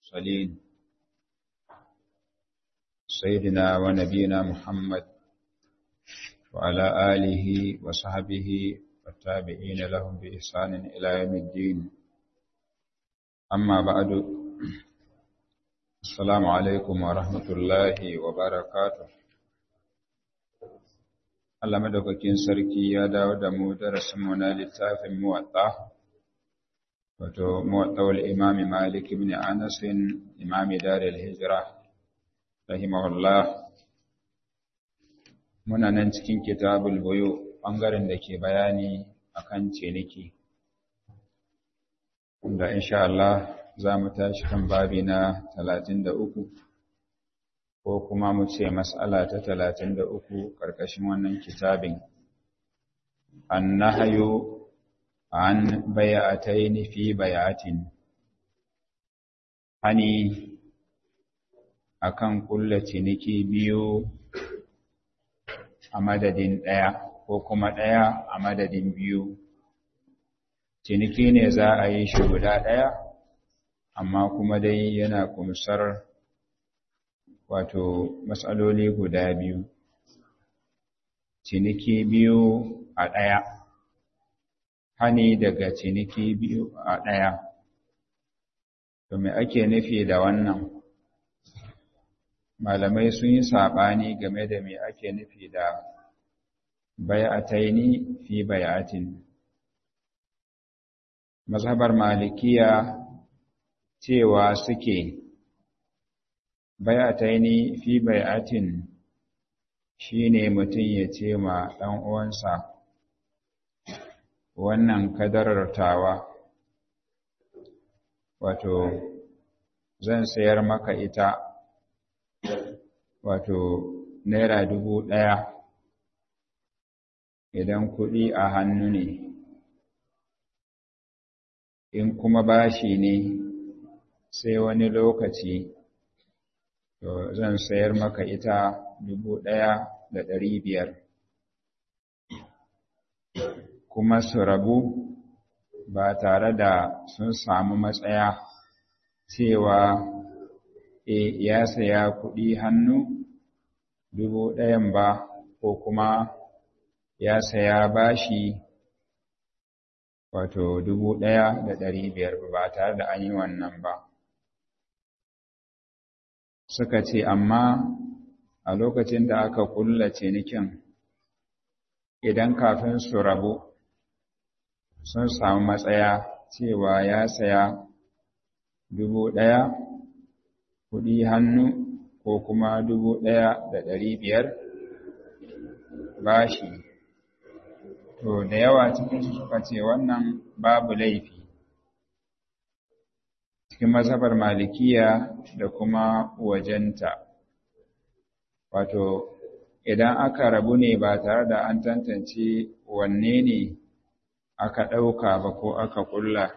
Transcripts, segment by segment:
المرسلين سيدنا ونبينا محمد وعلى آله وصحبه والتابعين لهم بإحسان إلى يوم الدين. أما بعد، السلام عليكم ورحمة الله وبركاته. Allah madaukakin sarki ya dawo da mu darasinmu na littafin Muwatta, wato Muwatta'ul Imam Malik ibn Anas, Imam Darul Hijra, rahimahullah. Muna nan cikin Kitabul Buyu, bangaren da ke bayani akan ciniki. Wanda insha Allah za mu tashi kan babi na 33. ko kuma mu ce mas'ala ta 33 ƙarƙashin wannan kitabin. Annahyu an bai'atayn fi bai'atin. Hani akan kulla ciniki biyu a madadin ɗaya ko kuma ɗaya a madadin biyu. Ciniki ne za a yi shi guda ɗaya, amma kuma dai yana kumsar wato matsaloli guda biyu. Ciniki biyu a ɗaya, hani daga ciniki biyu a ɗaya. To me ake nufi da wannan? Malamai sun yi saɓani game da me ake nufi da bai'ataini fi bai'atin. Mazhabar Malikiya cewa suke bai'ataini fi bai'atin shine mutum ya ce ma ɗan uwansa, wannan kadarar tawa, wato zan sayar maka ita, wato naira 1000 idan kuɗi a hannu ne, in kuma bashi ne sai wani lokaci, to zan sayar maka ita 1500, kuma su rabu ba tare da sun samu matsaya cewa ya saya kuɗi hannu 1000 ba, ko kuma ya saya bashi wato 1500 ba tare da an yi wannan ba. Suka ce amma a lokacin da aka kulla cinikin, idan kafin su rabu sun samu matsaya cewa ya saya 1000 kuɗi hannu ko kuma 1500 bashi, to da yawa cikin su suka ce wannan babu laifi. Cikin mazhabar Malikiya da kuma wajenta, wato idan aka rabu ne ba tare da an tantance wanne ne aka ɗauka ba ko aka ƙulla,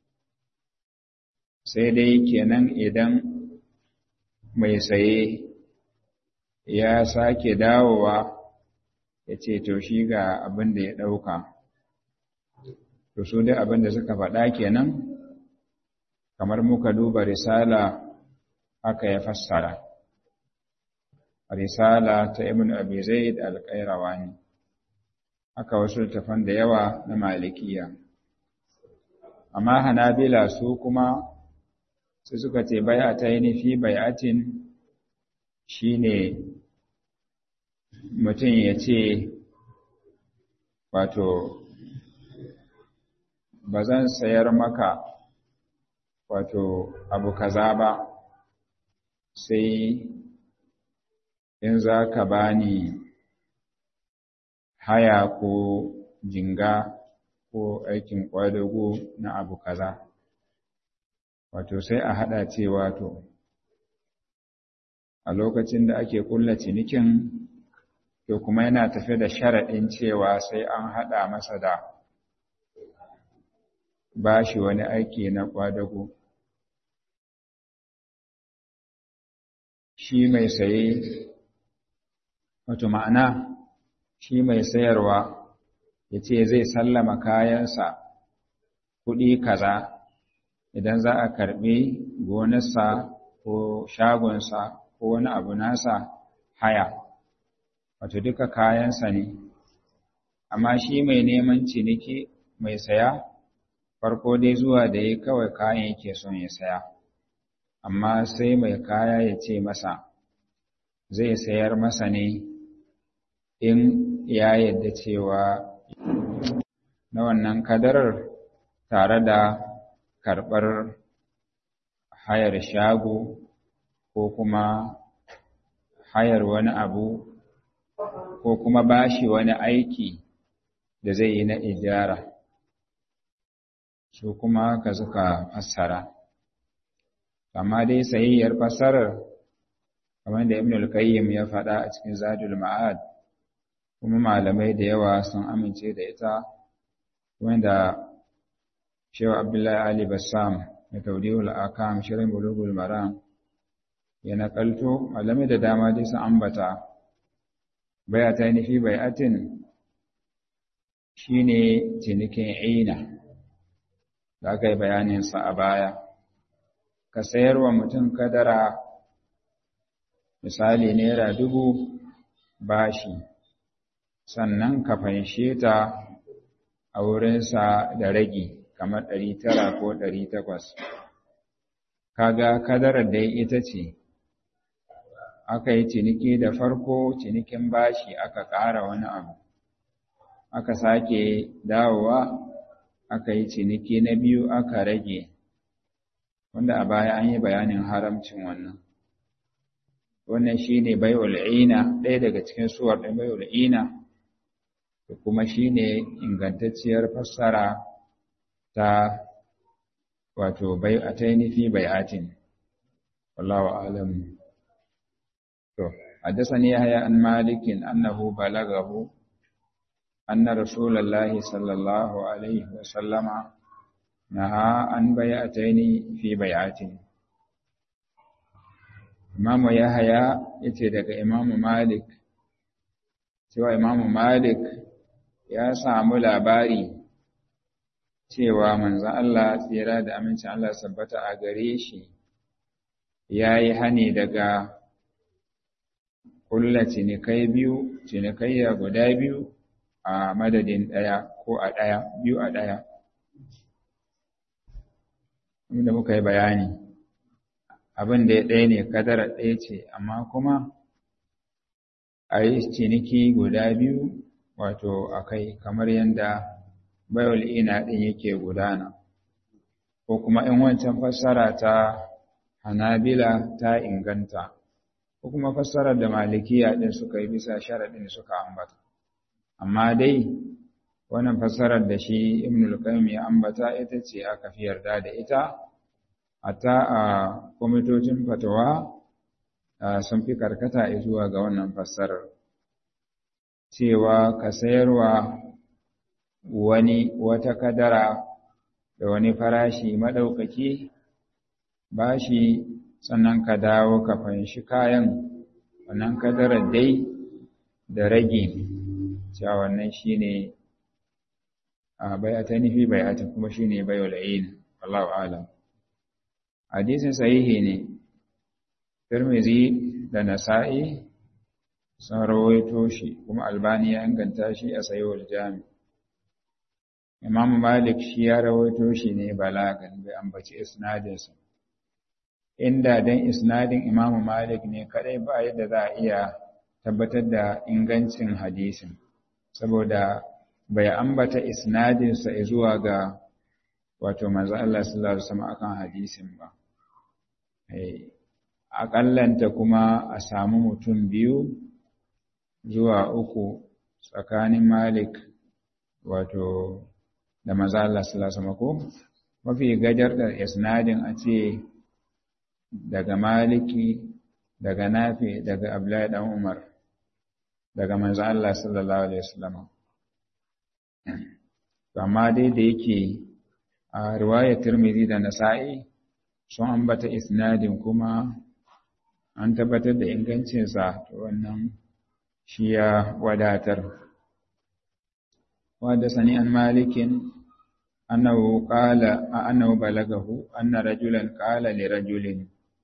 sai dai kenan idan mai saye ya sake dawowa ya ce to shi ga abin da ya ɗauka, to su dai abin da suka faɗa kenan, kamar muka duba risala haka ya fassara. Risala ta Ibn Abi Zaid al-Qayrawani, haka wasu littafan da yawa na Malikiya. Amma Hanabila su kuma su suka ce bai'ataini fi bai'atin shine mutum ya ce, wato ba zan sayar maka wato abu kaza ba sai in za ka bani haya ko jinga ko aikin kwadago na abu kaza. Wato sai a haɗa cewa to a lokacin da ake kulla cinikin, to kuma yana tafe da sharaɗin cewa sai an haɗa masa da bashi wani aiki na kwadago. Shi mai saye, wato ma'ana shi mai sayarwa ya ce zai sallama kayansa kuɗi kaza idan za a karɓi gonarsa ko shagonsa ko wani abu nasa haya, wato duka kayansa ne, amma shi mai neman ciniki mai saya farko dai zuwa da ya kawai kayan yake son ya saya, amma sai mai kaya ya ce masa zai sayar masa ne in ya yadda cewa na wannan kadarar tare da karɓar hayar shago ko kuma hayar wani abu ko kuma bashi wani aiki da zai yi na ijara, su kuma ka suka fassara. Amma dai sahiyyar fassarar kamar da Ibn al-Qayyim ya faɗa a cikin Zadul Ma'ad, kuma malamai da yawa sun amince da ita, wanda Shehu Abdullahi Ali Bassam na Tawdihul Akam Shirin Bulughul Maram ya nakalto, malamai da dama dai sun ambata bai'ata ni fi bai'atin shine cinikin aina da aka yi bayaninsa a baya. Ka sayarwa mutum kadara misali naira 1000 bashi, sannan ka fanshe ta a wurinsa da ragi kamar 900 ko 800. Kaga kadarar dai ita ce aka yi ciniki da farko, cinikin bashi aka ƙara wani abu, aka sake dawowa aka yi ciniki na biyu aka rage, wanda a baya an yi bayanin haramcin wannan. Wannan shi ne bai'ul ina, ɗaya daga cikin suwar ɗin bai'ul ina, da kuma shi ne ingantacciyar fassara ta wato bai'ataini fi bai'atin, wallahu a'lam. To, haddathani Yahya an Malikin annahu balagahu anna Rasulullahi sallallahu alaihi wa sallama naha an bai'ataini fi bai'atin. Imamu Yahya yace daga Imamu Malik cewa Imamu Malik ya samu labari cewa manzon Allah tsira da amincin Allah sabbata a gare shi yayi hani daga kulla cinikayya guda biyu a madadin ɗaya ko a ɗaya, biyu a ɗaya. Inda muka yi bayani, abin da ɗaya ne kadara ɗaya ce, amma kuma a yi ciniki guda biyu wato a kai kamar yadda bai'ul ina ɗin yake gudana. Ko kuma in wancan fassara ta Hanabila ta inganta, ko kuma fassarar da Malikiya ɗin suka yi bisa sharaɗin suka ambata. Amma dai wannan fassarar da shi Ibn al-Qayyim ya ambata ita ce aka fi yarda da ita, hatta a kwamitocin fatawa sun fi karkata zuwa ga wannan fassarar, cewa ka sayarwa wani wata kadara da wani farashi maɗaukaki bashi, sannan ka dawo ka fanshi kayan wannan kadarar dai da rage, cewa wannan shine bai'atani fi bai'atin, kuma shine bai'ul ain, wallahu a'lam. Hadisin sahihi ne, Tirmidhi da Nasa'i sun rawaito shi, kuma Albani ya inganta shi a Sahihul Jami'. Imam Malik shi ya rawaito shi ne balagan, bai ambaci isnadinsa. Inda dan isnadin Imam Malik ne kadai ba yadda za a iya tabbatar da ingancin hadisin, saboda bai ambata isnadinsa zuwa ga wato manzo Allah sallallahu alaihi wasallam akan hadisin ba. Aƙallanta kuma a samu mutum 2 zuwa 3 tsakanin Malik wato da manzo Allah sallallahu alaihi wasallam, ko mafi gajar da isnadin a ce daga Maliki, daga Nafi, daga Abdullahi dan Umar, daga manzo Allah sallallahu alaihi wasallam. Amma dai da yake a riwayar Tirmidhi da Nasa'i sun ambata isnadin kuma an tabbatar da ingancinsa, to wannan shi ya wadatar. Wa da sani an Malikin annahu balagahu anna rajulan qala li rajulin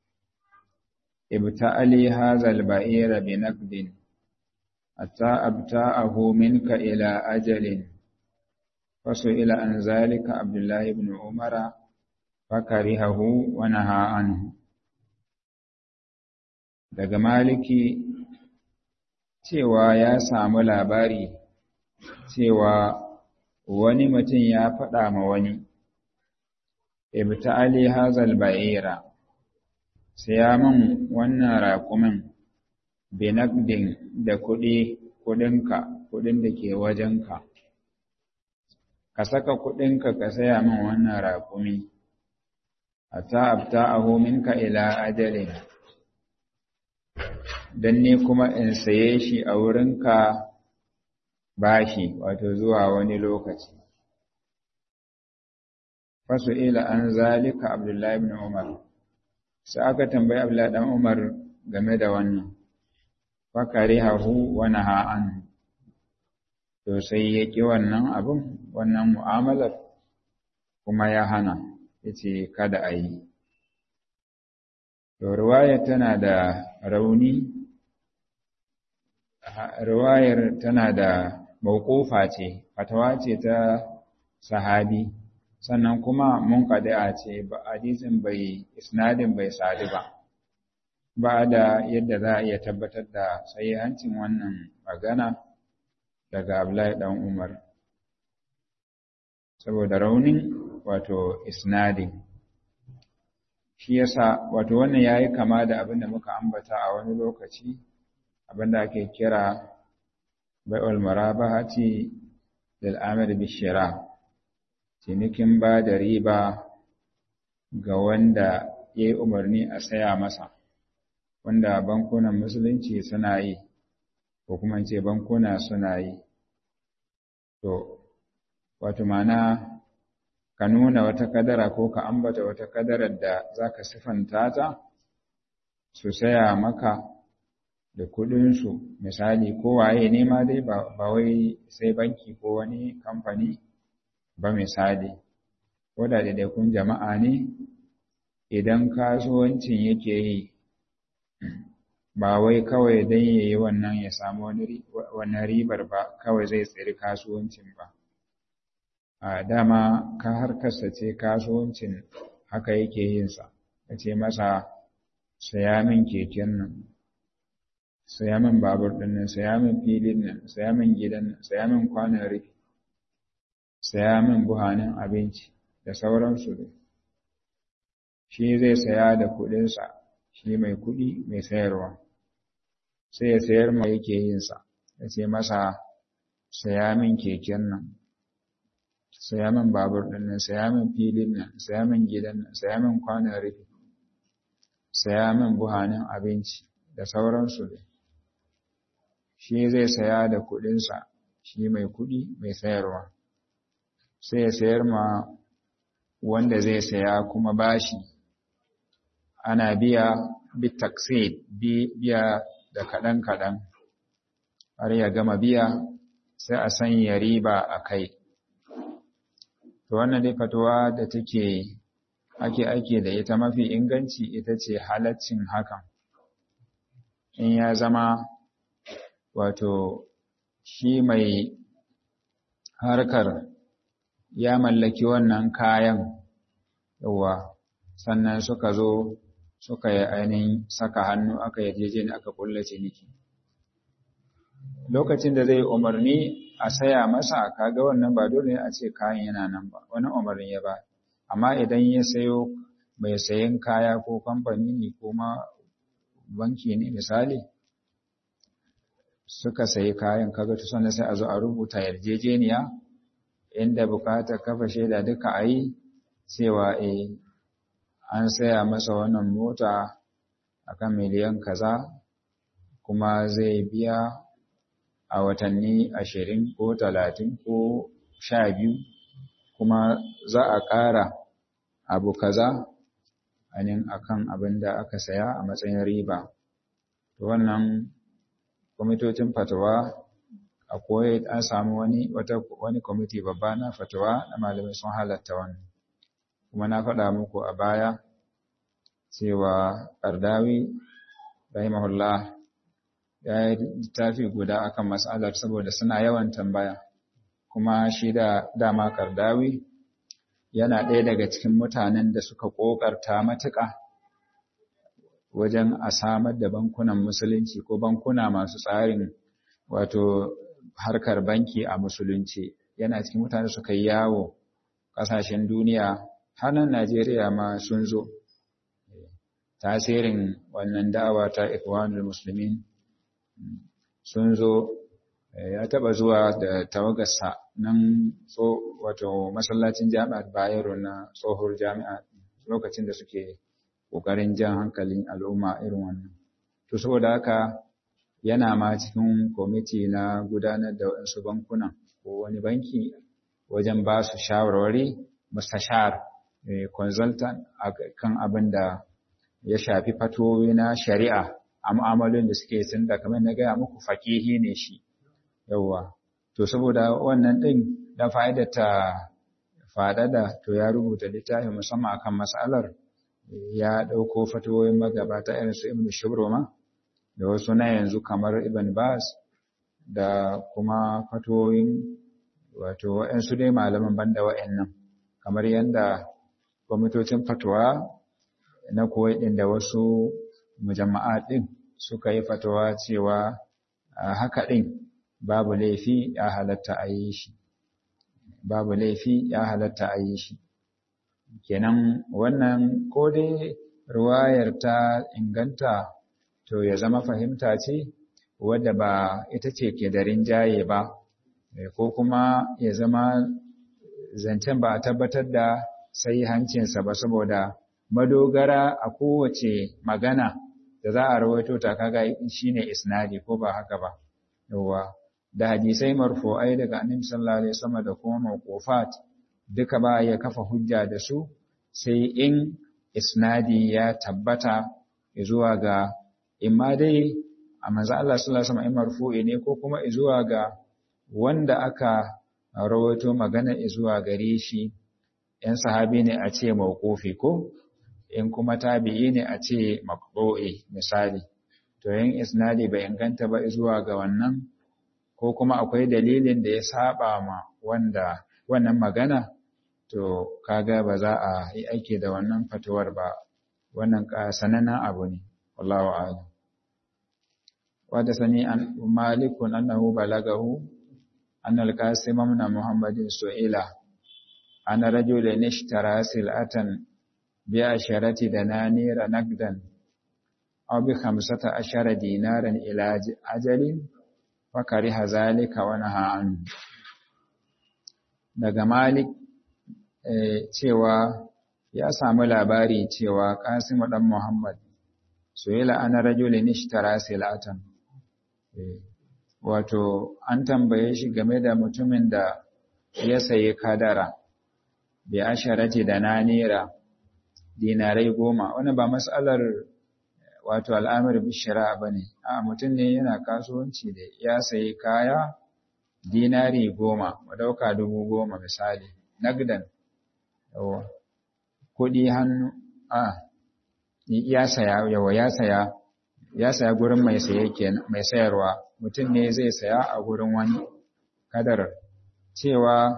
ibta'ali hadha al-ba'ira bi naqdin hatta abta'ahu minka ila ajalin fasu'ila an zalika Abdullah ibn Umar fakarihahu wa naha anhu. Daga Maliki cewa ya samu labari cewa wani mutum ya faɗa ma wani, ibta'ali hazal ba'ira, siya min wannan raƙumin binaqdin da kuɗinka, kuɗin da ke wajenka, ka saka kuɗinka ka saya min wannan raƙumi, hatta abta'ahu minka ila ajalin, don ni kuma in saye shi a wurinka bashi, wato zuwa wani lokaci. Fasu ila an zalika Abdullahi ibn Umar, sai aka tambayi Abdullahi dan Umar game da wannan, fakarihahu wa naha anhu, to sai ya ƙi wannan abin, wannan mu'amalar, kuma ya hana, yace kada a yi. To riwayar tana da rauni, riwayar tana da mawqufa ce, fatawa ce ta sahabi, sannan kuma munqadi'a ce, ba hadisin isnadin bai sadu ba da yadda za a iya tabbatar da sahihancin wannan magana daga Abdullahi dan Umar, saboda raunin wato isnadin. Shi yasa wato wannan yayi kama da abin da muka ambata a wani lokaci, abin da ake kira bai'ul marabahati lil amir bishira, cinikin ba da riba ga wanda ya yi umarni a saya masa, wanda bankunan musulunci suna yi, ko kuma ce bankuna suna yi. To wato mana ka nuna wata kadara ko ka ambata wata kadarar da za ka siffanta ta, su saya maka da kuɗinsu, misali ko waye ne ma dai ba wai sai banki ko wani kamfani ba, misali ko da daidaikun jama'a ne, idan kasuwancin yake yi ba wai kawai dan yayi wannan ya samu wannan ribar ba, kawai zai tsiri kasuwancin ba. A dama ka harkarsa ce kasuwancin, haka yake yinsa, ka ce masa saya min keken nan, saya min babur ɗin nan, saya min filin nan, saya min gidan nan, saya min kwanon rufi, saya min buhanin abinci da sauransu dai. Shi zai saya da kuɗinsa, shi mai kuɗi mai sayarwa, sai ya sayar ma yake yinsa, ya ce masa saya min keken nan, saya min babur ɗin nan, saya min filin nan, saya min gidan nan, saya min kwanon rufi, saya min buhanin abinci da sauransu dai. Shi zai saya da kuɗinsa, shi mai kuɗi mai sayarwa, sai ya sayar ma wanda zai saya kuma bashi, ana biya bitaksid, biya da kaɗan-kaɗan, har ya gama biya sai a sanya riba a kai. To wannan dai fatuwa da ake da ita mafi inganci ita ce halaccin hakan, in ya zama wato shi mai harkar ya mallaki wannan kayan, yawa, sannan suka zo suka yi ainihin saka hannu aka yarjejeni aka kulla ciniki. Lokacin da zai umarni a saya masa, kaga wannan ba dole a ce kayan yana nan ba, wani umarni ya ba. Amma idan ya sayo mai sayan kaya ko kamfani ne ko ma banki ne misali, suka sayi kayan, kaga to sannan sai a zo a rubuta yarjejeniya, inda bukatar kafa shaida duka a yi cewa an saya masa wannan mota akan miliyan kaza, kuma zai biya a watanni 20 ko 30 ko 12, kuma za a ƙara abu kaza akan abin da aka saya a matsayin riba. To wannan kwamitocin fatawa akwai an samu wani kwamiti babba na fatawa na malamai sun halatta wannan. Kuma na faɗa muku a baya cewa Qardawi rahimahullah ya yi littafi guda akan mas'alar saboda suna yawan tambaya, kuma shi da dama Qardawi yana ɗaya daga cikin mutanen da suka ƙoƙarta matuƙa wajen a samar da bankunan musulunci ko bankuna masu tsarin wato harkar banki a musulunci. Yana cikin mutane suka yi yawo ƙasashen duniya, har nan Najeriya ma sun zo. Tasirin wannan da'awa ta Ikhwanul Muslimin sun zo, ya taɓa zuwa da tawagarsa nan wato masallacin jami'ar Bayero na tsohuwar jami'a lokacin da suke ƙoƙarin jan hankalin al'umma irin wannan. To saboda haka yana ma cikin kwamiti na gudanar da waɗansu bankunan ko wani banki wajen ba su shawarwari, mustashar, consultant kan abin da ya shafi fatowi na shari'a a mu'amalolin da suke sun da kamar na gaya muku faƙihi ne shi. Yawwa. To saboda wannan ɗin da fa'idar ta faɗaɗa, to ya rubuta littafi musamman akan mas'alar, ya ɗauko fatawoyin magabata irin su Ibn Shubruma da wasu na yanzu kamar Ibn Baz da kuma fatawoyin wato waɗansu dai malaman banda waɗannan, kamar yadda kwamitocin fatawa na Kuwait ɗin da wasu mujamma'a ɗin suka yi fatawa cewa haka ɗin babu laifi ya halatta a yi shi. Babu laifi ya halatta a yi shi. Kenan wannan ko dai riwayar ta inganta to ya zama fahimta ce wadda ba ita ce ke da rinjaye ba, ko kuma ya zama zancen ba a tabbatar da sahihancinsa ba, saboda madogara a kowace magana da za a rawaito ta kaga shine isnadi, ko ba haka ba. Yawwa, da hadisai marfu'ai daga Annabi sallallahu alaihi wasallam da kuma mawqufat duka ba ya kafa hujja da su sai in isnadi ya tabbata zuwa ga imma dai a manzo Allah sallallahu alaihi wasallam marfu'i ne, ko kuma zuwa ga wanda aka rawaito magana zuwa gare shi, ‘yan sahabi ne a ce mawqufi, ko in kuma tabi'i ne a ce maqbu'i misali. To yin isnadi bai inganta ba zuwa ga wannan, ko kuma akwai dalilin da ya saba ma wannan magana, to kaga ba za a yi aiki da wannan fatuwar ba. Wannan sanannen abu ne, wallahu a'lam. Wada sani an malikun annahu balagahu annal qasim ibn muhammadin su'ila ana rajulun ishtara sil'atan bi asharati dananira naqdan aw bi 15 dinaran ila ajalin fa kariha zalika wa naha an. Daga Malik cewa ya samu labari cewa Qasim dan Muhammad su'ila ana rajulun ishtara sil'atan, wato an tambaye shi game da mutumin da ya sayi kadara bi asharati dananira dinarai 10. Wannan ba mas'alar wato al'amir bishira bane, a mutum ne yana kasuwanci da ya sayi kaya dinari 10, mu dauka 10,000 misali, nagdan, kudi hannu, ya saya gurin mai saye kenan, mai sayarwa. Mutum ne zai saya a gurin wani kadar cewa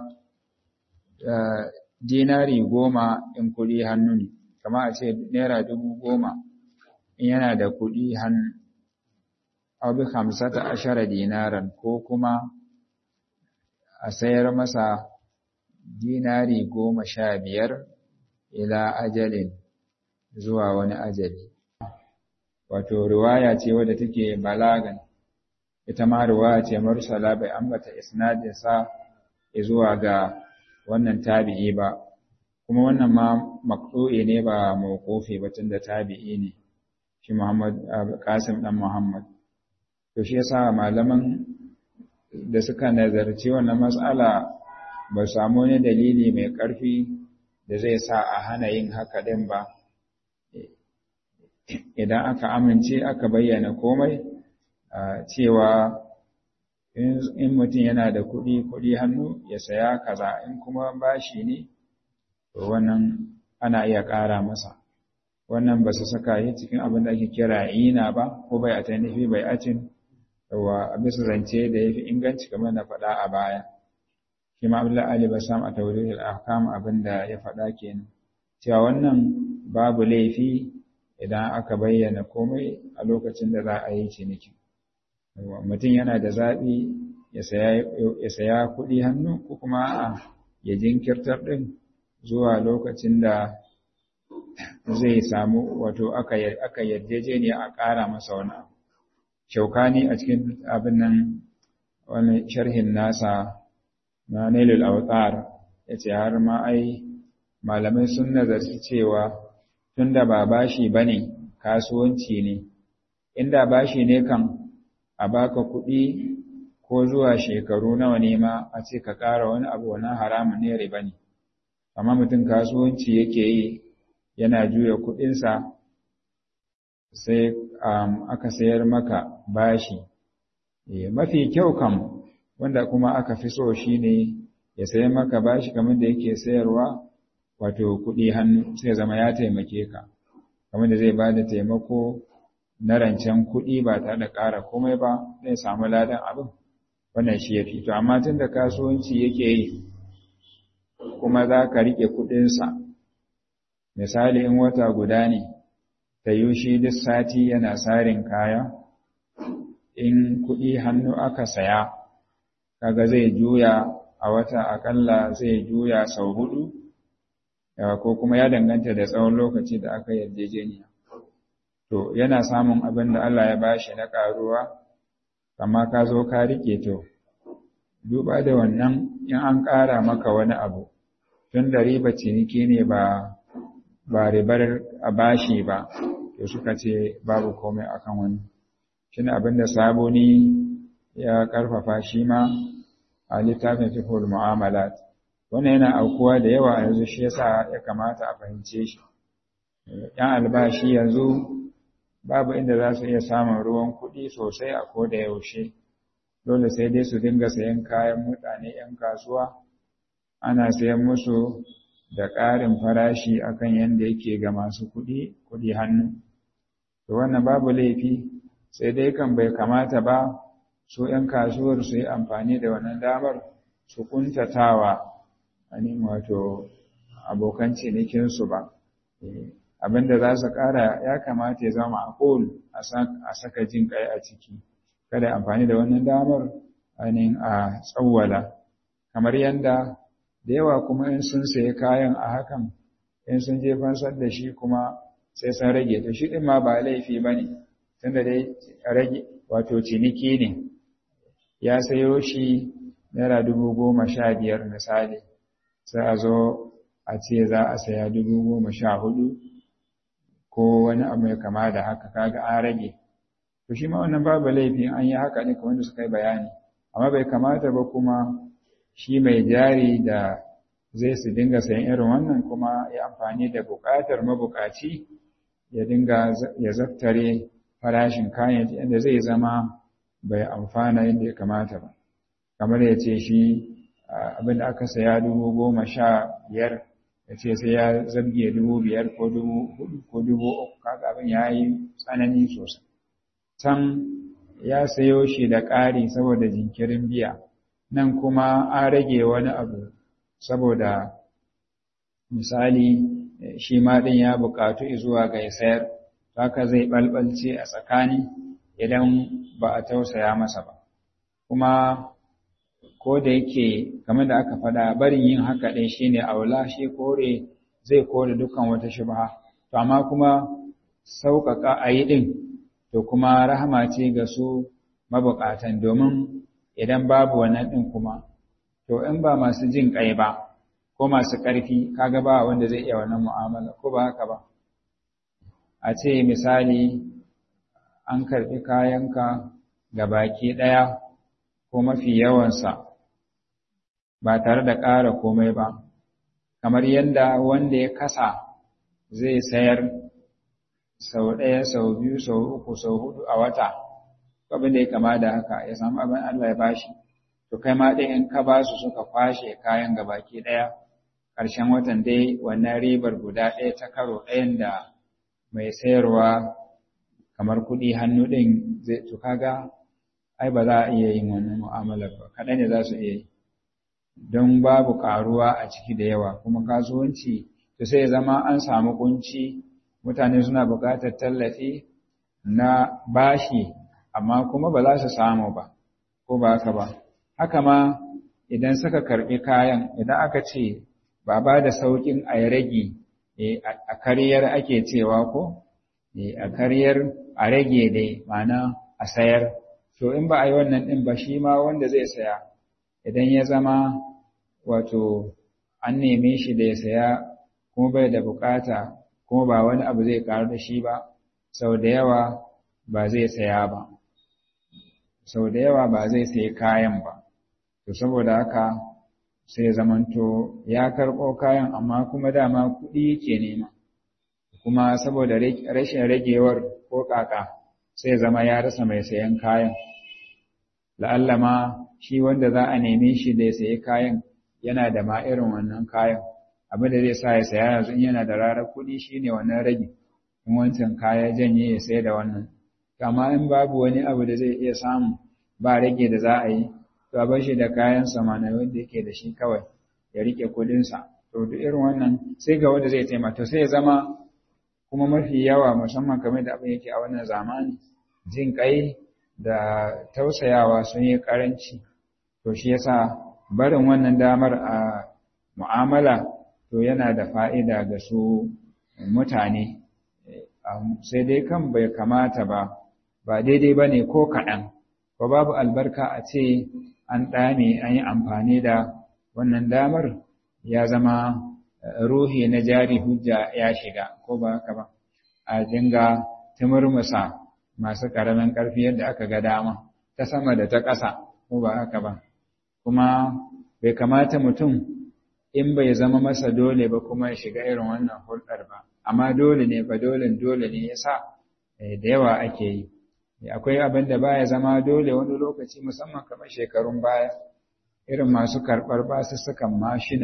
dinari 10 in kudi hannu ne, kama a ce naira 10,000 in yana da kudi hannu, abu 15 dinaran, ko kuma a sayar masa dinari 15 ila ajalin, zuwa wani ajali. Wato riwaya ce wadda take balagan, ita ma riwaya ce mursala, bai ambata isnadin sa zuwa ga wannan tabi'i ba, kuma wannan ma maqtu'i ne ba mawqufi ba, tunda tabi'i ne shi Muhammad Qasim dan Muhammad. To shi yasa malaman da suka nazarci wannan mas'ala ba samu ne dalili mai ƙarfi da zai sa a hana yin haka din ba. Idan aka amince aka bayyana komai cewa in mutum yana da kuɗi hannu ya saya kaza, in kuma bashi ne to wannan ana iya ƙara masa. Wannan ba su saka yi cikin abin da ake kira ina ba, ko bai a ta nufi bai acin wa bisa zance da ya fi inganci kamar na faɗa a baya. Shi ma Abdullahi Ali Bassam a Tawrihul Ahkam abin da ya faɗa kenan, cewa wannan babu laifi idan aka bayyana komai a lokacin da za a yi ciniki. Mutum yana da zaɓi ya saya kuɗi hannu ko kuma ya jinkirtar ɗin zuwa lokacin da zai samu, wato aka yarjejeniya a ƙara masa wani abu. Shaukani a cikin abin nan wani sharhin nasa na Nailul Awtar ya ce har ma ai malamai sun nazarci cewa tunda ba bashi bane kasuwanci ne, inda bashi ne kan a baka kuɗi ko zuwa shekaru nawa ne ma a ce ka ƙara wani abu, wannan haramun ne, riba ne. Amma mutum kasuwanci yake yi yana juya kuɗinsa sai aka sayar maka bashi. Mafi kyau kam wanda kuma aka fi so shine ya sayar maka bashi kamar da yake sayarwa, wato kuɗi hannu, sai zama ya taimake ka, kamar da zai bada taimako na rancen kuɗi ba tare da ƙara komai ba, zai samu ladan abin, wannan shi ya fi. To amma tun da kasuwanci yake yi kuma za ka riƙe kuɗinsa, misali in wata guda ne, ta yi shi duk sati yana sarin kaya, in kuɗi hannu aka saya, kaga zai juya a wata aƙalla zai juya sau 4, ko kuma ya danganta da tsawon lokaci da aka yarjejeniya. To yana samun abin da Allah ya bashi na ƙaruwa, amma ka zo ka riƙe. To duba da wannan, in an ƙara maka wani abu, tun da riba ciniki ne ba ribar a bashi ba, to suka ce babu komai akan wani. Shi ne abin da Sabuni ya ƙarfafa shi ma a littafin Fiqhul Mu'amalat. Wannan yana aukuwa da yawa yanzu, shi yasa ya kamata a fahimce shi. ‘Yan albashi yanzu babu inda za su iya samun ruwan kuɗi sosai a koda yaushe, dole sai dai su dinga sayan kayan mutane ‘yan kasuwa, ana sayan musu da ƙarin farashi akan yadda yake ga masu kuɗi hannu. To wannan babu laifi, sai dai kan bai kamata ba su ‘yan kasuwar su yi amfani da wannan damar su kuntatawa wato abokan cinikinsu ba. Abinda za su ƙara ya kamata ya zama a saka jin ƙai a ciki, kada amfani da wannan damar a tsawwala, kamar yadda da yawa kuma in sun sayi kayan a hakan, in sun je fansar da shi kuma sai sun rage. To shi ɗin ma ba laifi ba ne, tunda dai rage wato ciniki ne, ya sayo shi Naira 15,000 misali, sai a zo a ce za a saya 14,000 ko wani abu mai kama da haka, kaga an rage. To shi ma wannan babu laifi an yi haka ne kamar da suka yi bayani, amma bai kamata ba kuma shi mai jari da zai su dinga sayan irin wannan kuma ya amfani da buƙatar mabuƙaci ya zaftare farashin kayan yadda zai zama bai amfana yadda ya kamata ba. Kamar ya ce shi abin da aka saya 15,000 ya ce sai ya zabge 5,000 ko 4,000 ko 3,000, kaga abin ya yi tsanani sosai. Can ya sayo shi da ƙari saboda jinkirin biya, nan kuma an rage wani abu saboda misali shi ma ɗin ya buƙatu zuwa ga ya sayar, haka zai ɓalɓalce a tsakani idan ba a tausaya masa ba. Kuma ko da yake kamar da aka faɗa, barin yin haka ɗin shine aula, shi zai kore dukkan wata shubha. To amma kuma sauƙaƙa a yi ɗin, to kuma rahama ce ga su mabuƙatan, domin idan babu wannan ɗin kuma, to in ba masu jin ƙai ba ko masu ƙarfi, kaga ba wanda zai iya wannan mu'amala, ko ba haka ba. A ce misali an karɓi kayanka ga baki ɗaya ko mafi yawansa ba tare da ƙara komai ba, kamar yadda wanda ya kasa zai sayar sau ɗaya, sau biyu, sau uku, sau huɗu a wata, abin da ya kama da haka ya samu abin Allah ya bashi to kai ma dai in ka ba su suka kwashe kayan gabaki ɗaya ƙarshen watan dai wannan ribar guda ɗaya ta karo ɗayan da mai sayarwa kamar kuɗi hannu ɗin zai to kaga ai ba za a iya yin wannan mu'amalar ba kaɗan ne za su iya yi don babu ƙaruwa a ciki da yawa kuma kasuwanci to sai zama an samu kunci mutane suna buƙatar tallafi na bashi amma kuma ba za su samu ba ko ba haka ba haka ma idan suka karɓi kayan idan aka ce ba da sauƙin a yi rage a karyar ake cewa ko a karyar a rage dai ma'ana a sayar to in ba a yi wannan ɗin ba shi ma wanda zai saya idan ya zama wato an neme shi da ya saya kuma bai da bukata kuma ba wani abu zai karu da shi ba sau da yawa ba zai saya ba sau da yawa ba zai sayi kayan ba to saboda haka sai zamanto ya karɓo kayan amma kuma dama kuɗi yake nema kuma saboda rashin ragewar ko kaka sai zama ya rasa mai sayan kayan la'alla ma shi wanda za a neme shi da ya sayi kayan yana da ma irin wannan kayan abin da zai sa ya saya yanzu yana da rarar kuɗi shine wannan rage in wancan kaya janye ya sai da wannan amma in babu wani abu da zai iya samu ba rage da za a yi to a bar shi da kayan samana wanda yake da shi kawai ya rike kuɗinsa to duk irin wannan sai ga wanda zai taimaka sai ya zama kuma mafi yawa musamman kamar da abin yake a wannan zamani jin kai da tausayawa sun yi karanci to shi yasa barin wannan damar a mu'amala to yana da fa'ida ga su mutane sai dai kan bai kamata ba daidai ba ne ko kaɗan ko babu albarka a ce an ɗame an yi amfani da wannan damar ya zama ruhi na jari hujja ya shiga ko ba haka ba a dinga timurmusa masu ƙaramin ƙarfi yadda aka ga dama ta sama da ta ƙasa ko ba haka ba kuma bai kamata mutum in bai zama masa dole ba kuma ya shiga irin wannan hulɗar ba amma dole ne ba dole ne yasa da yawa ake yi akwai abin da baya zama dole wani lokaci musamman kamar shekarun baya irin masu karɓar basussukan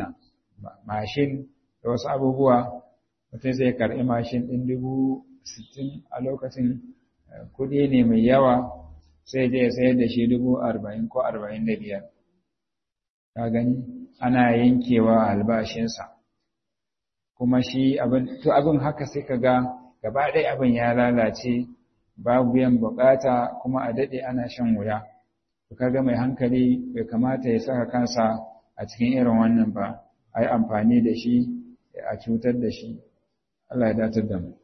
mashin da wasu abubuwa mutum zai karɓi mashin ɗin 60,000 a lokacin kuɗi ne mai yawa sai je ya sayar da shi 40,000 ko 45,000 ka gani ana yankewa albashinsa kuma shi abin haka sai ka ga gaba ɗaya abin ya lalace babu biyan bukata kuma a daɗe ana shan wuya kaga mai hankali bai kamata ya saka kansa a cikin irin wannan ba a yi amfani da shi a cutar da shi Allah ya datar da mu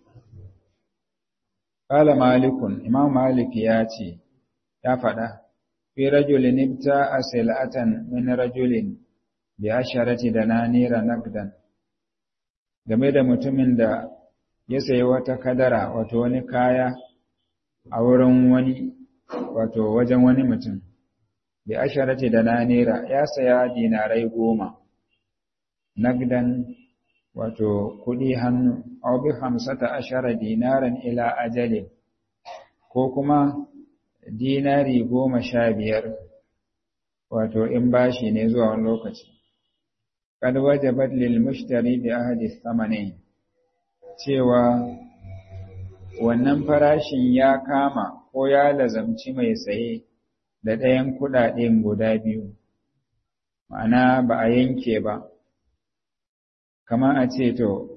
qala malikun imam malik ya ce ya faɗa fi rajulin ibta'a sil'atan min rajulin bi asharati dananira naqdan game da mutumin da ya sayi wata kadara wato wani kaya a wurin wani wato wajen wani mutum bi asharati dananira ya saya dinarai 10 naqdan wato kudi hannu aw bi 15 dinaran ila ajalin ko kuma dinari 15 wato in bashi ne zuwa wani lokaci kad wajabat lil mushtari bi ahadi thamani cewa wannan farashin ya kama ko ya lazamci mai saye da ɗayan kuɗaɗen guda biyu ma'ana ba a yanke ba kamar a ce to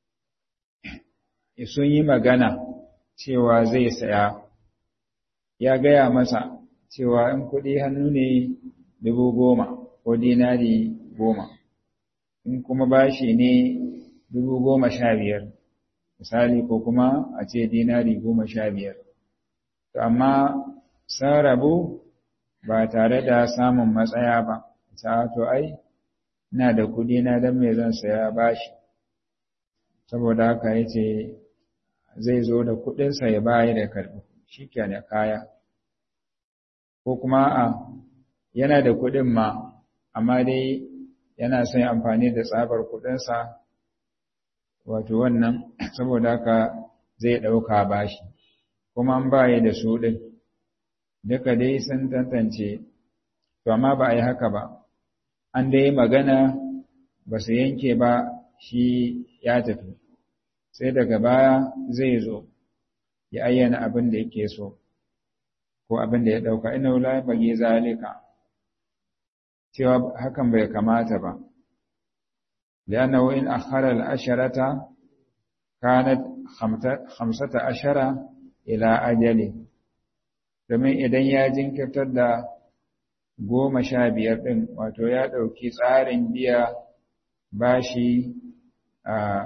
sun yi magana cewa zai saya ya gaya masa cewa in kuɗi hannu ne 10,000 ko dinari 10 in kuma bashi ne 15,000 misali ko kuma a ce dinari 15 to amma sun rabu ba tare da samun matsaya ba ta to ai ina da kuɗi na dan me zan saya bashi saboda haka yace zai zo da kuɗinsa ya bayar da karɓi shikenan kaya ko kuma yana da kuɗin ma amma dai yana son amfani da tsabar kuɗinsa wato wannan saboda haka zai ɗauka bashi kuma an baye da su ɗin duka dai sun tantance, to amma ba a yi haka ba, an dai magana ba su yanke ba shi ya tafi, sai daga baya zai zo ya ayyana abin da yake so, ko abin da ya ɗauka, ina wula bage zalika, cewa hakan bai kamata ba. لأنه إن أخر العشرة كانت 15 إلى أجل domin idan ya jinkirtar da 15 ɗin, wato ya ɗauki tsarin biya bashi a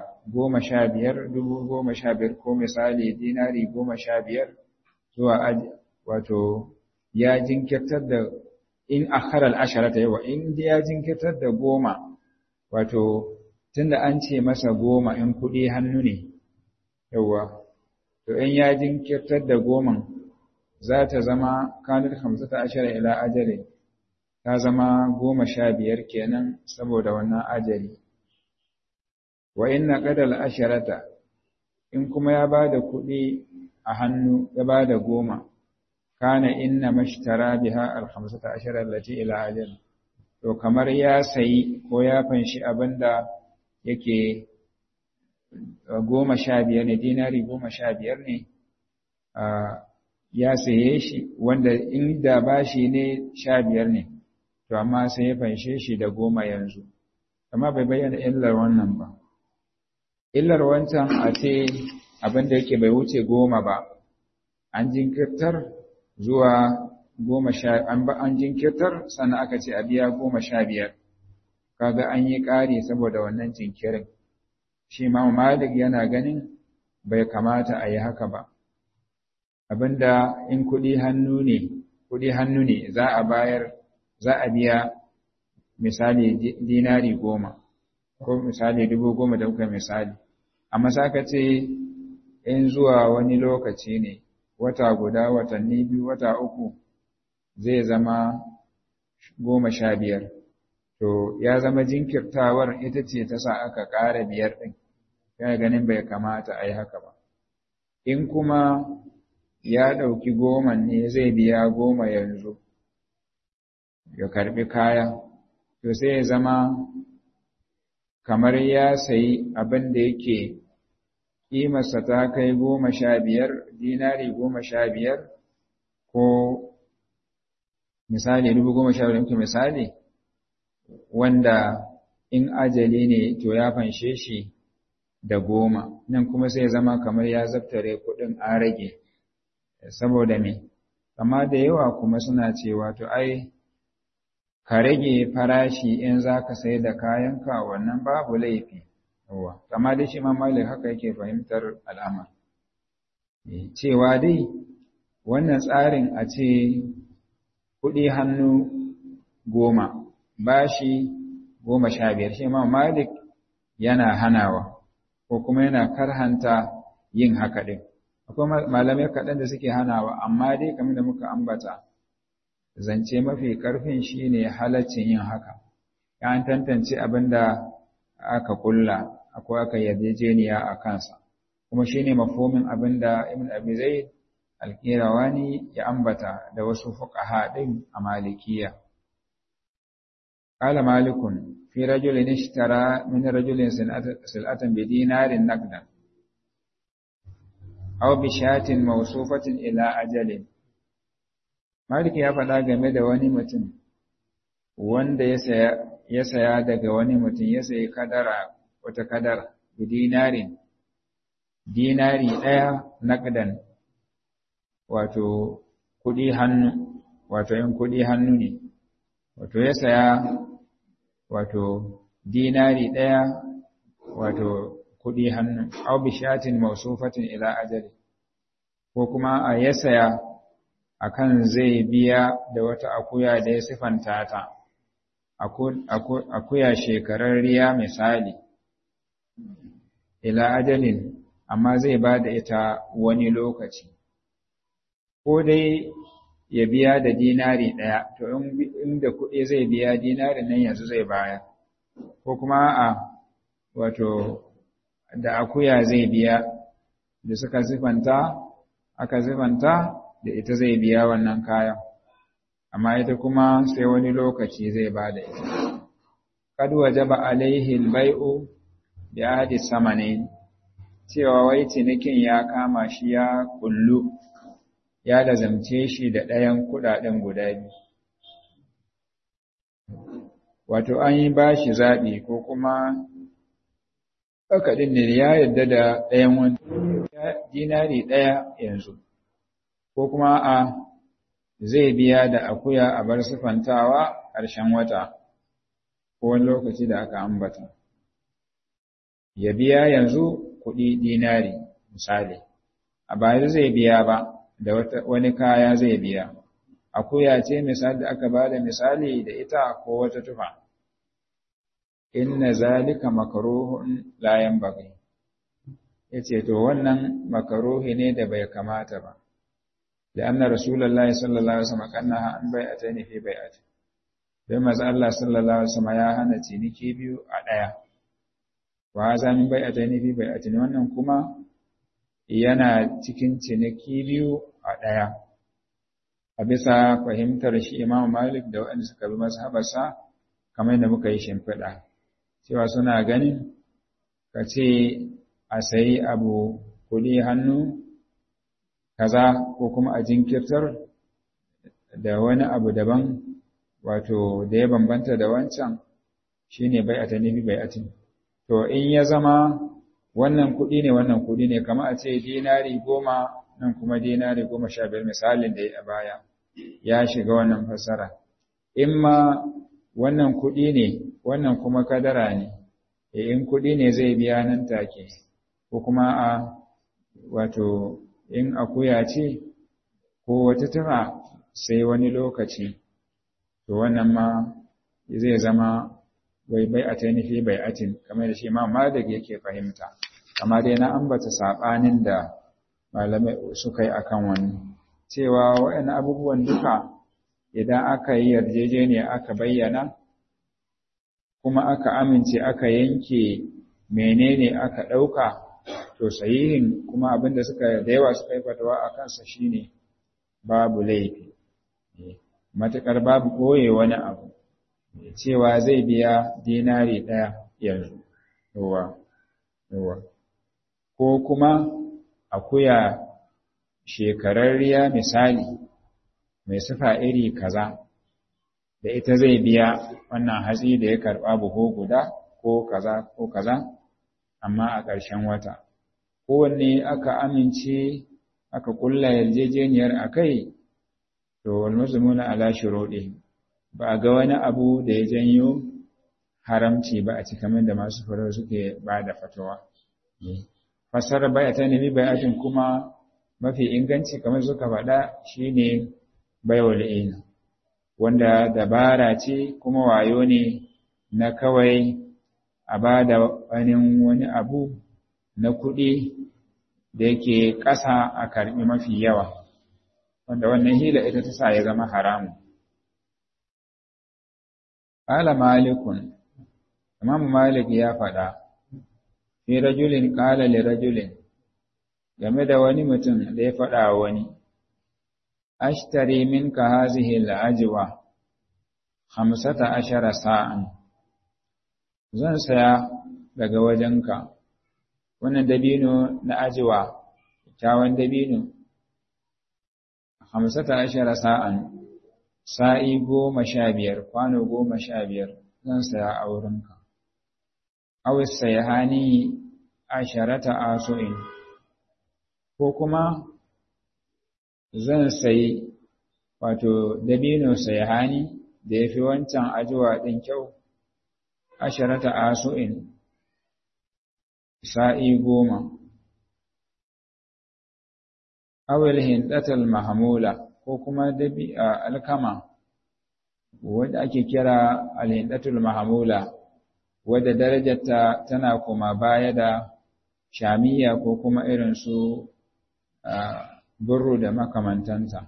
15,000 ko misali dinari 15 zuwa wato ya jinkirtar da in akharal asharata yawa in ya jinkirtar da 10, wato tunda an ce masa 10 in kuɗi hannu ne yawa, to in ya jinkirtar da 10 za ta zama kanar 15 ila ajali, ta zama 15 kenan saboda wannan ajali. Wa inna qadal asharata, in kuma ya bada kuɗi a hannu ya bada 10, kana inna mashtara biha al 15 allati ila ajali, to kamar ya sayi ko ya fanshi abinda yake 15 ne, dinari 15 ne, ya saye shi, wanda inda bashi ne 15 ne, to amma sai ya fanshe shi da 10 yanzu, amma bai bayyana illar wannan ba. Illar wancan a ce abinda yake bai wuce 10 ba, an jinkirtar zuwa 10, an jinkirtar sannan aka ce a biya 15, kaga an yi ƙari saboda wannan jinkirin. Shi ma Malik yana ganin bai kamata a yi haka ba, abinda in kuɗi hannu ne za a bayar, za a biya misali dinari 10 ko misali 10,000 da kuka misali, amma saka ce in zuwa wani lokaci ne, wata guda, watanni 2, wata 3 zai zama 15, to ya zama jinkirtawar ita ce ta sa aka ƙara 5 ɗin, yana ganin bai kamata a yi haka ba. In kuma ya ɗauki 10 ne zai biya 10 yanzu ya karɓi kaya, to sai ya zama kamar ya sayi abin da yake ƙimarsa ta kai 15, dinari 15, ko misali 15,000 misali, wanda in ajali ne to ya fanshe shi da 10, nan kuma sai zama kamar ya zaftare kuɗin an rage, saboda me? Amma da yawa kuma suna cewa to ai ka rage farashi in za ka sai da kayanka, wannan babu laifi. Amma dai shi ma Malik haka yake fahimtar al'amar. Cewa dai wannan tsarin a ce kuɗi hannu 10, bashi 15, shi ma Malik yana hanawa ko kuma yana karhanta yin haka ɗin. Akwai malamai kaɗan da suke hanawa, amma dai kamar da muka ambata, zance mafi ƙarfin shi ne halaccin yin haka. Ya tantance abin da aka kulla, akwai aka yarjejeniya a kansa, kuma shi ne mafhumin abin da Ibn Abi Zaid al-Qirawani ya ambata da wasu fuqaha ɗin a Malikiyya. Qala Malikun fi rajulin ishtara min rajulin sil'atan bi dinarin naqdan aw bi shatin mawsufatin ila ajalin. Malik ya faɗa game da wani mutum wanda ya saya daga wani mutum, ya sayi wata kadara bi dinari 1 naqdan, wato kuɗi hannu, wato yin kuɗi hannu ne, wato ya saya wato dinari 1, wato kuɗi hannu, aw bi shatin mawsufatin ila ajali, ko kuma a ya saya akan zai biya da wata akuya da ya sifanta ta, akuya shekararriya misali, ila ajalin, amma zai ba da ita wani lokaci, ko dai ya biya da dinari 1, to inda kuɗi zai biya dinari nan yanzu zai bayar, ko kuma wato da akuya zai biya da aka sifanta da ita zai biya wannan kayan, amma ita kuma sai wani lokaci zai ba da ita. Kad wajaba alaihi albai'u bi ahdi samanain, cewa wai cinikin ya kama shi ya kullu, ya lazamce shi da ɗayan kuɗaɗen guda biyu. Wato an yi ba shi zaɓi ko kuma ɗin ne ya yarda da ɗayan wani dinari ɗaya yanzu, ko kuma zai biya da akuya a bar sifantawa ƙarshen wata ko wani lokaci da aka ambata. Ya biya yanzu kuɗi dinari misali, a baya zai biya ba da wani kaya zai biya. Akuya ce misali da aka bada misali da ita ko wata tufa. Inna zalika makruhun la yanbaghi. Yace to wannan makaruhi ne da bai kamata ba. La'anna Rasulullahi sallallahu alaihi wasallam kanna an bai'ataini fi bai'ati. Dai manzo Allah sallallahu alaihi wasallam ya hana ciniki biyu a daya. Wa za min bai'ataini fi bai'atin, wannan kuma yana cikin ciniki biyu a daya. A bisa fahimtar shi Imam Malik da waɗanda suka bi mazhabarsa kamar da muka yi shimfiɗa, cewa suna ganin ka ce a sayi abu kuɗi hannu kaza ko kuma a jinkirtar da wani abu daban, wato da ya bambanta da wancan shine bai'atani bi bai'atin. To in ya zama wannan kuɗi ne wannan kuɗi ne, kamar a ce dinari 10 nan kuma dinari 15 misalin da ya baya ya shiga wannan fassara. In ma wannan kuɗi ne wannan kuma kadara ne, in kuɗi ne zai biya nan take, ko kuma wato in akuya ce ko wata tufa sai wani lokaci, to wannan ma zai zama bai'ataini fi bai'atin kamar da shi ma Malik yake fahimta. Amma dai na ambata sabanin da malamai suka yi akan wannan, cewa waɗannan abubuwan duka idan aka yi yarjejeniya aka bayyana kuma aka amince aka yanke menene aka ɗauka, to sahihin kuma abinda suka da yawa suka yi fatawa a kansa shine babu laifi, matuƙar babu ɓoye wani abu, cewa zai biya dinari ɗaya yanzu, ko kuma akuya shekararriya misali mai sifa iri kaza, da ita zai biya wannan hatsi da ya karɓa buhu guda ko kaza, amma a ƙarshen wata. Kowanne aka amince aka kulla yarjejeniyar a kai, to walmuzumuna ala shuruɗi, ba a ga wani abu da ya janyo haramci ba a cikin da masu farar suke ba da fatawa. Fassarar bai'atani bi bai'atin kuma mafi inganci kamar suka faɗa shine bai'ul ina, wanda dabara ce kuma wayo ne na kawai a ba da wani abu na kuɗi da yake ƙasa a karɓi mafi yawa, wanda wannan hila ita ta sa ya zama haramun. Ƙala Malikun, Imam Malik ya faɗa, fi rajulin ƙala li rajulin, game da wani mutum da ya faɗa wani, ashtari minka hazihi al'ajwa 15 sa'an, zan saya daga wajenka wannan dabino na ajiwa, kyawun dabino 15 sa'an, sa'i 15, kwano 15 zan saya a wurinka. Awis sayhani 10 asu'in, ko kuma zan sayi wato dabino sayhani da yafi wancan ajiwa din kyau, 10 asu'in, sa'i 10. Awil hindatal mahmula, ko kuma alkama wadda ake kira alhindatul mahmula, wadda darajarta tana kuma baya da shamiya ko kuma irin su burru da makamantanta.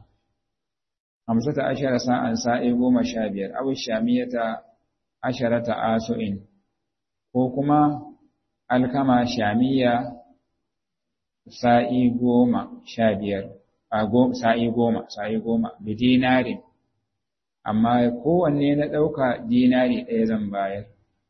15 sa'an, sa'i 15, aw shamiyata 10 asu'in, ko kuma alkama shamiya sa'i 15, sa'i goma bi dinarin, amma kowanne na ɗauka dinari ɗaya zan bayar.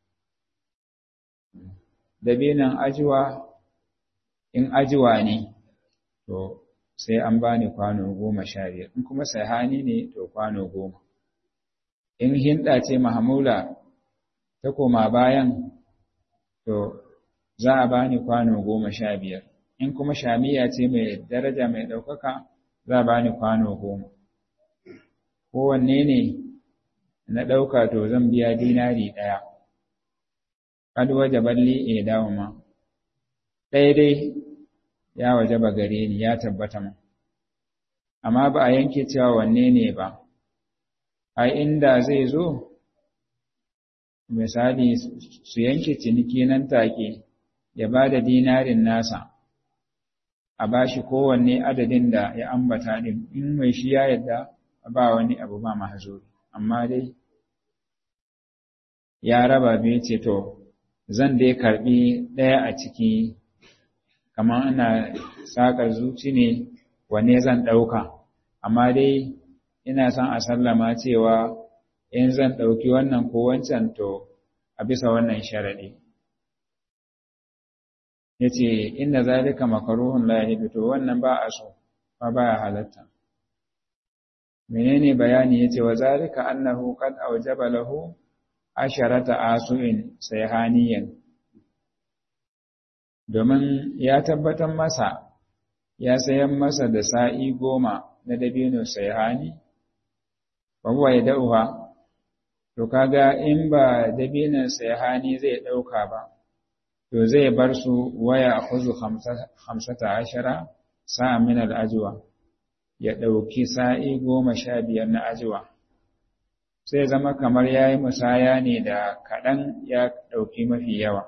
Dabinan ajiwa, in ajiwa ne, to sai an bani kwano 15, in kuma sahani ne to kwano 10. In hinda ce mahamula ta koma bayan, to za a bani kwano 15. In kuma shamiya ce mai daraja mai ɗaukaka, za a bani kwano 10. Kowanne ne na ɗauka to zan biya dinari ɗaya. Kad wajaba li idahuma, ɗaya dai ya wajaba gare ni, ya tabbata mu, amma ba a yanke cewa wanne ne ba. Ai inda zai zo misali su yanke ciniki nan take, ya ba da dinarin nasa a bashi kowanne adadin da ya ambata din, in mai shi ya yadda ba wani abu ba mahzuri. Amma dai ya raba biyu ce to zan dai karbi ɗaya a ciki, kamar ana saƙar zuci ne wanne zan ɗauka, amma dai ina son a sallama cewa in zan ɗauki wannan ko wancan to a bisa wannan sharaɗi. Ya ce inda zalika makaruhun la yahidu, to wannan ba a so, ba ya halatta. Menene bayani? Ya ce wa zalika annahu qad awjaba lahu asharata asu'in sayhaniyan, domin ya tabbatar masa ya sayan masa da sa'i 10 na dabino sayhani, wa huwa yad'uha, to kaga in ba dabinon sayhani zai dauka ba, to zai bar su waya khuzu 15 sa'a min al-ajwa, ya dauki sa'i 15 na ajwa, sai zama kamar yayi musaya ne da kadan ya dauki mafi yawa.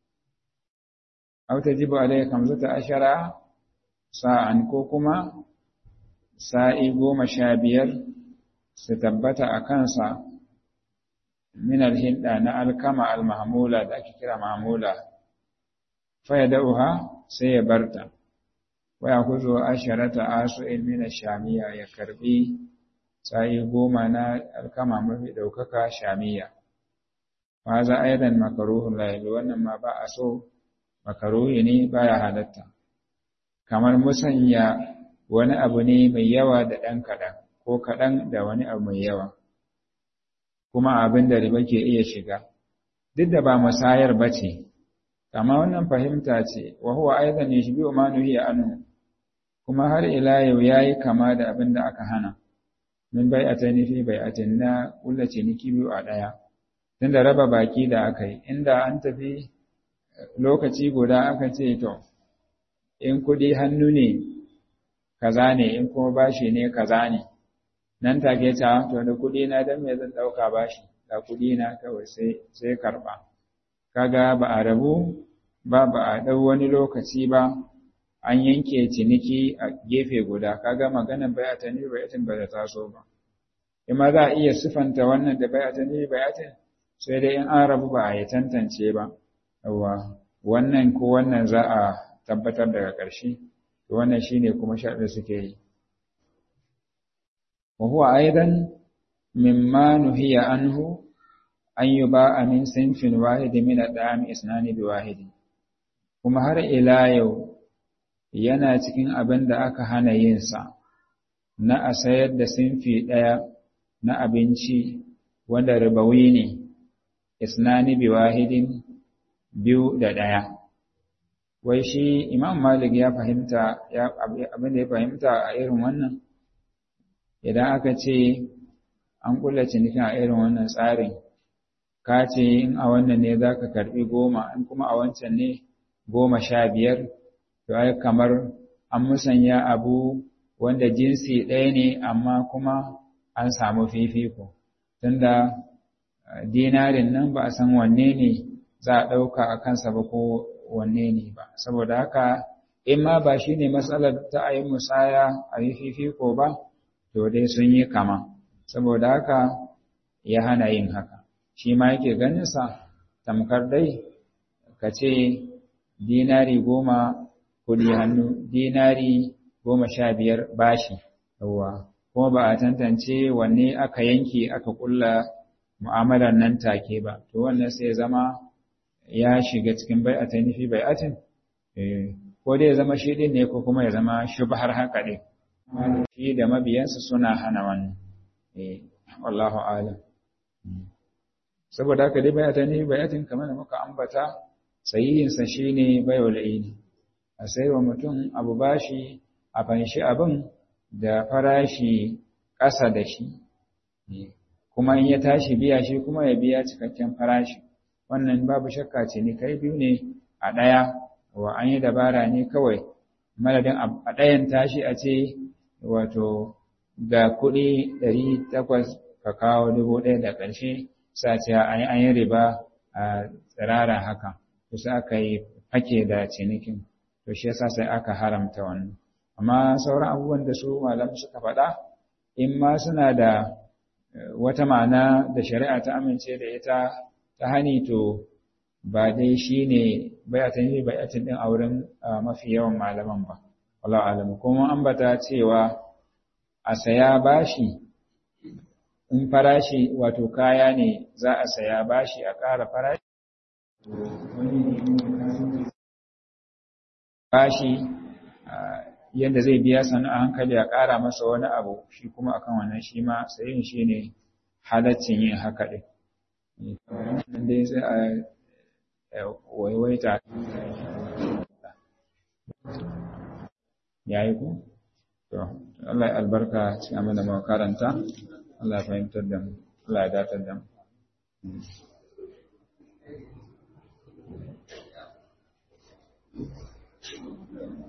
Aw tajibu alayhi 15 sa'an, ko kuma sa'i 15 su tabbata a kansa min al-hinda na alkama al-mahmula da ake kira mahmula, fa yad'uha, sai ya barta, wa yakuzu 10 asu'in min ash-shamiya, ya karbi sa'i 10 na alkama mafi daukaka shamiya. Wa za aidan makruhun la yahilu, wannan ma ba a so, makaruhi ne, baya halatta. Kamar musanya wani abu ne mai yawa da ɗan kaɗan, ko kaɗan da wani abu mai yawa, kuma abin da riba ke iya shiga, duk da ba musayar ba ce, amma wannan fahimta ce. Wa huwa aidan yashbi'u ma nuhiya anhu, kuma har ila yau yayi kama da abin da aka hana, min bai'atayn fi bai'atin, na kulla ciniki biyu a ɗaya, tunda raba baki da aka yi, inda an tafi lokaci guda aka ce to in kuɗi hannu ne kaza ne, in kuma bashi ne kaza ne, nan take ta to da kuɗi na dan me zan ɗauka bashi, da kuɗi na kawai sai karɓa. Kaga ba a rabu ba a ɗau wani lokaci ba, an yanke ciniki a gefe guda, kaga maganar bai'atan bai'atin ba ta taso ba. Ima za a iya sifanta wannan da bai'atan bai'atin, sai dai in an rabu ba a yi tantance ba, yawa wannan ko wannan za a tabbatar daga ƙarshe, to wannan shine kuma sharɗin suke yi. Wa huwa aidan mimma nuhiya anhu an yuba'a min sinfin wahid min ad-da'am isnani bi wahidin, kuma har ila yau yana cikin abin da aka hana yin sa, na a sayar da sinfi ɗaya na abinci wanda ribawi ne, isnani bi wahidin, 2 da 1. Wai shi Imam Malik ya fahimta, abin da ya fahimta a irin wannan, idan aka ce an kula cinikin a irin wannan tsarin, ka ce in a wannan ne za ka karɓi 10, in kuma a wancan ne 15, to ai kamar an musanya abu wanda jinsi ɗaya ne amma kuma an samu fifiko, tunda dinarin nan ba a san wanne ne za a ɗauka a kansa ba ko wanne ne ba. Saboda haka in ma ba shi ne matsalar ta a yi musaya a yi fifiko ba, to dai sun yi kama, saboda haka ya hana yin haka. Shi ma yake ganinsa tamkar dai ka ce dinari 10 kuɗi hannu, dinari 15 bashi yawa kuma ba a tantance wanne aka yanke aka kulla mu'amalar nan take ba to wannan sai zama ya shiga cikin bai'atayn fi bai'atin ko dai ya zama shi din ne ko kuma ya zama shubhar haka din shi da mabiyansa suna hana wannan wallahu a'lam saboda haka dai bai'atayn bai'atin kamar da muka ambata sahihin sa shine bai'ul aini a sai wa mutum abu bashi a fanshi abin da farashi ƙasa da shi kuma in ya tashi biya shi kuma ya biya cikakken farashi wannan babu shakka ce ne kai biyu ne a ɗaya wa an yi dabara ne kawai madadin a ɗayan tashi a ce wato ga kuɗi 800 ka kawo 1000 da ƙarshe sa ce an yi riba a tsirara haka kusa aka yi fake da cinikin to shi yasa sai aka haramta wannan amma sauran abubuwan da su malam suka faɗa in ma suna da wata ma'ana da shari'a ta amince da ita ta hani to ba dai shine bai'atin din auren mafi yawan malaman ba wallahu alam kuma ambata cewa a saya bashi in farashi wato kaya ne za a saya bashi a ƙara farashi bashi yadda zai biya sannu a hankali a ƙara masa wani abu shi kuma akan wannan shi ma sayin shi ne halaccin yin haka ɗin. Dai sai a waiwaita ya yi ku? To, Allah ya albarka cikin abin da muka karanta, Allah ya fahimtar da mu, Allah ya datar da mu. Thank you.